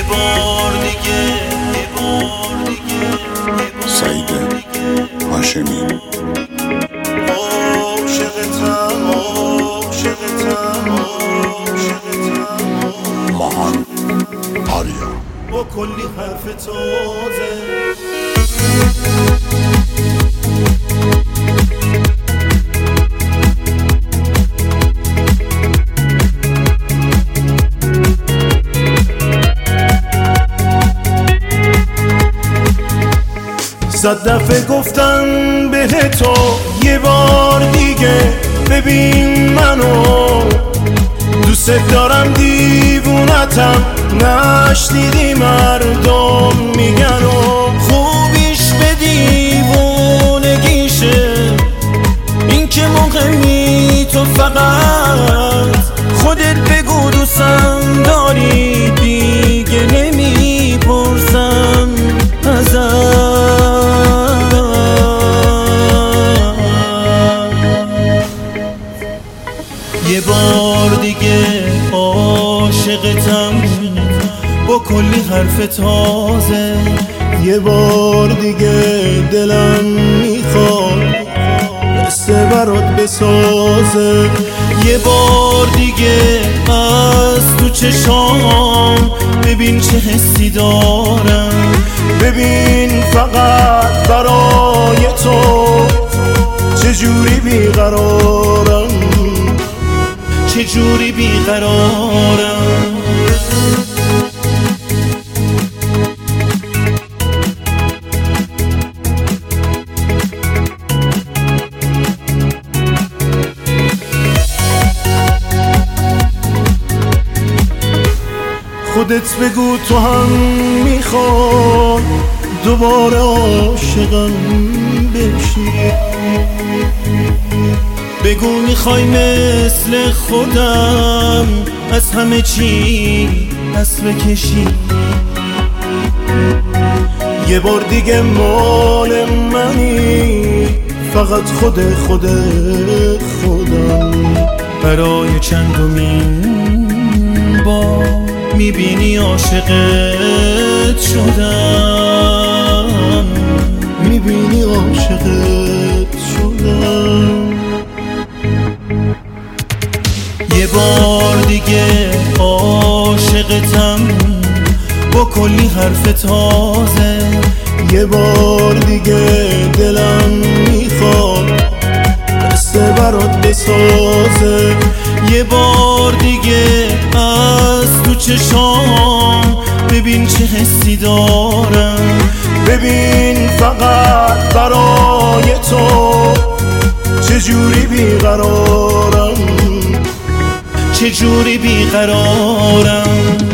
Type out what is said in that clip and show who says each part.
Speaker 1: بار دیگه
Speaker 2: سعید هاشمی ماهان آریا
Speaker 1: با کلی حرف تازه صد دفعه گفتم به تو یه بار دیگه ببین منو، دوست دارم دیوونتم، نشنیدی مردم میگن و خوبیش به دیوونگیشه، این که مهمی تو فقط خودت بگو دوستم داری، دیگه نمیپرسم ازت. یه بار دیگه عاشقتم با کلی حرف تازه، یه بار دیگه دلم میخواد قصه برات بسازه، یه بار دیگه از تو چشام ببین چه حسی دارم، ببین فقط برای تو چجوری بیقرارم، چجوری بیقرارم. خودت بگو تو هم میخوای دوباره عاشقم بشی، بگو میخوای مثل خودم از همه چی دست بکشی، یه بار دیگه مال منی، فقط خودم برای چندمین بار میبینی عاشقت شدم، میبینی عاشقت شدم. یه بار دیگه عاشقتم با کلی حرف تازه، یه بار دیگه دلم میخواد قصه برات بسازه، یه بار دیگه از تو چشام ببین چه حسی دارم، ببین فقط برای تو چجوری بیقرارم، چجوری بیقرارم.